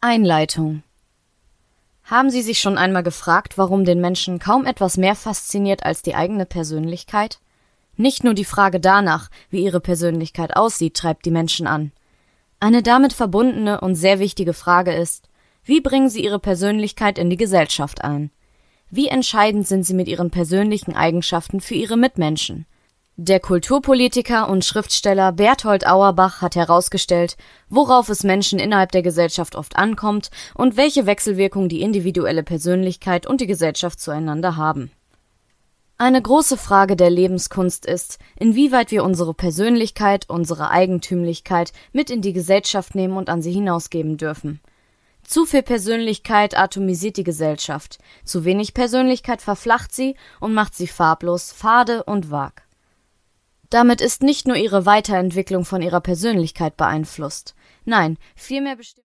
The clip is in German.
Einleitung. Haben Sie sich schon einmal gefragt, warum den Menschen kaum etwas mehr fasziniert als die eigene Persönlichkeit? Nicht nur die Frage danach, wie ihre Persönlichkeit aussieht, treibt die Menschen an. Eine damit verbundene und sehr wichtige Frage ist: Wie bringen Sie Ihre Persönlichkeit in die Gesellschaft ein? Wie entscheidend sind Sie mit Ihren persönlichen Eigenschaften für Ihre Mitmenschen? Der Kulturpolitiker und Schriftsteller Berthold Auerbach hat herausgestellt, worauf es Menschen innerhalb der Gesellschaft oft ankommt und welche Wechselwirkung die individuelle Persönlichkeit und die Gesellschaft zueinander haben. Eine große Frage der Lebenskunst ist, inwieweit wir unsere Persönlichkeit, unsere Eigentümlichkeit mit in die Gesellschaft nehmen und an sie hinausgeben dürfen. Zu viel Persönlichkeit atomisiert die Gesellschaft, zu wenig Persönlichkeit verflacht sie und macht sie farblos, fade und vag. Damit ist nicht nur ihre Weiterentwicklung von ihrer Persönlichkeit beeinflusst. Nein, vielmehr bestimmt